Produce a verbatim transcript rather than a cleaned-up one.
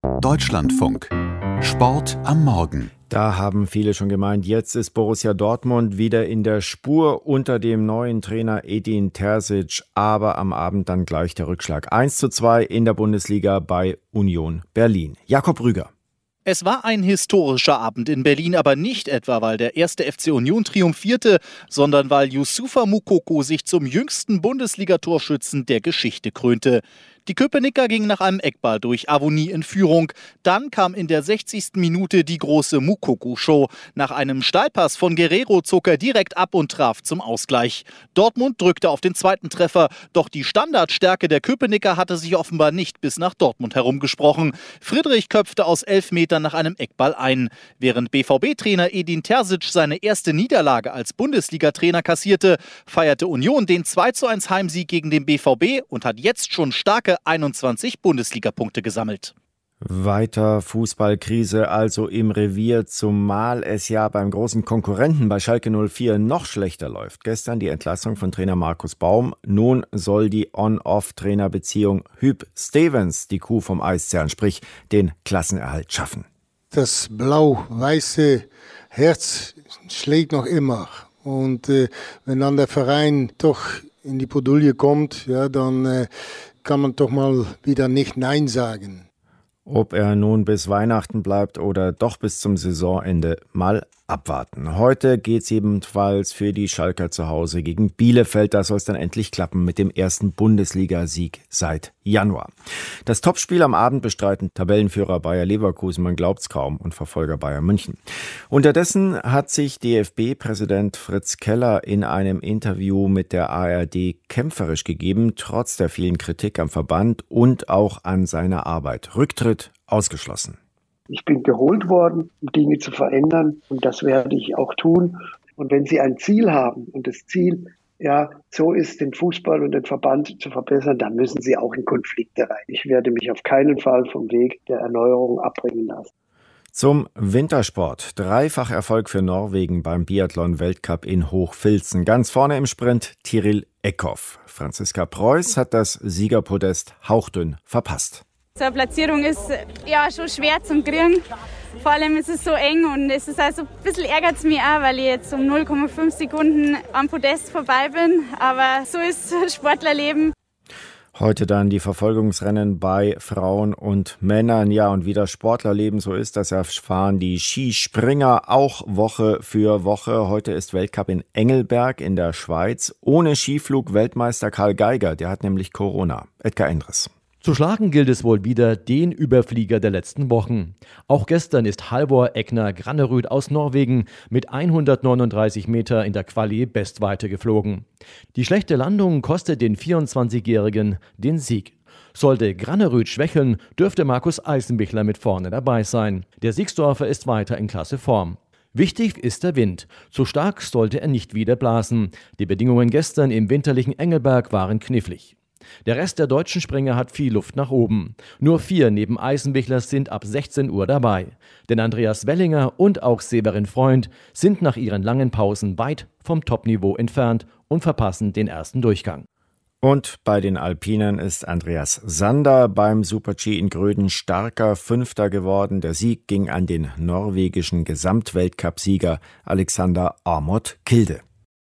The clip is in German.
Deutschlandfunk. Sport am Morgen. Da haben viele schon gemeint, jetzt ist Borussia Dortmund wieder in der Spur unter dem neuen Trainer Edin Terzic. Aber am Abend dann gleich der Rückschlag. eins zu zwei in der Bundesliga bei Union Berlin. Jakob Rüger. Es war ein historischer Abend in Berlin, aber nicht etwa, weil der erste F C Union triumphierte, sondern weil Youssoufa Moukoko sich zum jüngsten Bundesliga-Torschützen der Geschichte krönte. Die Köpenicker gingen nach einem Eckball durch Avonie in Führung. Dann kam in der sechzigsten Minute die große Moukoko-Show. Nach einem Steilpass von Guerrero zog er direkt ab und traf zum Ausgleich. Dortmund drückte auf den zweiten Treffer, doch die Standardstärke der Köpenicker hatte sich offenbar nicht bis nach Dortmund herumgesprochen. Friedrich köpfte aus elf Metern nach einem Eckball ein. Während B V B-Trainer Edin Terzic seine erste Niederlage als Bundesliga-Trainer kassierte, feierte Union den zwei zu eins Heimsieg gegen den B V B und hat jetzt schon starke einundzwanzig Bundesliga-Punkte gesammelt. Weiter Fußballkrise also im Revier, zumal es ja beim großen Konkurrenten bei Schalke null vier noch schlechter läuft. Gestern die Entlassung von Trainer Markus Baum. Nun soll die On-Off-Trainerbeziehung Huub Stevens die Kuh vom Eis zerren, sprich den Klassenerhalt schaffen. Das blau-weiße Herz schlägt noch immer. Und äh, wenn dann der Verein doch in die Bredouille kommt, ja, dann äh, kann man doch mal wieder nicht Nein sagen. Ob er nun bis Weihnachten bleibt oder doch bis zum Saisonende, mal abwarten. Heute geht's ebenfalls für die Schalker zu Hause gegen Bielefeld. Da soll es dann endlich klappen mit dem ersten Bundesligasieg seit Januar. Das Topspiel am Abend bestreiten Tabellenführer Bayer Leverkusen, man glaubt's kaum, und Verfolger Bayern München. Unterdessen hat sich D F B-Präsident Fritz Keller in einem Interview mit der A R D kämpferisch gegeben, trotz der vielen Kritik am Verband und auch an seiner Arbeit. Rücktritt ausgeschlossen. Ich bin geholt worden, um Dinge zu verändern, und das werde ich auch tun. Und wenn Sie ein Ziel haben und das Ziel, ja, so ist, den Fußball und den Verband zu verbessern, dann müssen Sie auch in Konflikte rein. Ich werde mich auf keinen Fall vom Weg der Erneuerung abbringen lassen. Zum Wintersport. Dreifach Erfolg für Norwegen beim Biathlon-Weltcup in Hochfilzen. Ganz vorne im Sprint Tiril Eckhoff. Franziska Preuß hat das Siegerpodest hauchdünn verpasst. So eine Platzierung ist ja schon schwer zum kriegen. Vor allem ist es so eng und es ist also ein bisschen ärgert es mich auch, weil ich jetzt um null Komma fünf Sekunden am Podest vorbei bin. Aber so ist Sportlerleben. Heute dann die Verfolgungsrennen bei Frauen und Männern. Ja, und wie das Sportlerleben so ist, das erfahren die Skispringer auch Woche für Woche. Heute ist Weltcup in Engelberg in der Schweiz. Ohne Skiflug-Weltmeister Karl Geiger, der hat nämlich Corona. Edgar Endres. Zu schlagen gilt es wohl wieder den Überflieger der letzten Wochen. Auch gestern ist Halvor Egner Granerud aus Norwegen mit hundertneununddreißig Meter in der Quali Bestweite geflogen. Die schlechte Landung kostet den vierundzwanzigjährigen den Sieg. Sollte Granerud schwächeln, dürfte Markus Eisenbichler mit vorne dabei sein. Der Siegsdorfer ist weiter in klasse Form. Wichtig ist der Wind. Zu stark sollte er nicht wieder blasen. Die Bedingungen gestern im winterlichen Engelberg waren knifflig. Der Rest der deutschen Springer hat viel Luft nach oben. Nur vier neben Eisenbichler sind ab sechzehn Uhr dabei. Denn Andreas Wellinger und auch Severin Freund sind nach ihren langen Pausen weit vom Topniveau entfernt und verpassen den ersten Durchgang. Und bei den Alpinen ist Andreas Sander beim Super-G in Gröden starker Fünfter geworden. Der Sieg ging an den norwegischen Gesamtweltcup-Sieger Alexander Aamodt Kilde.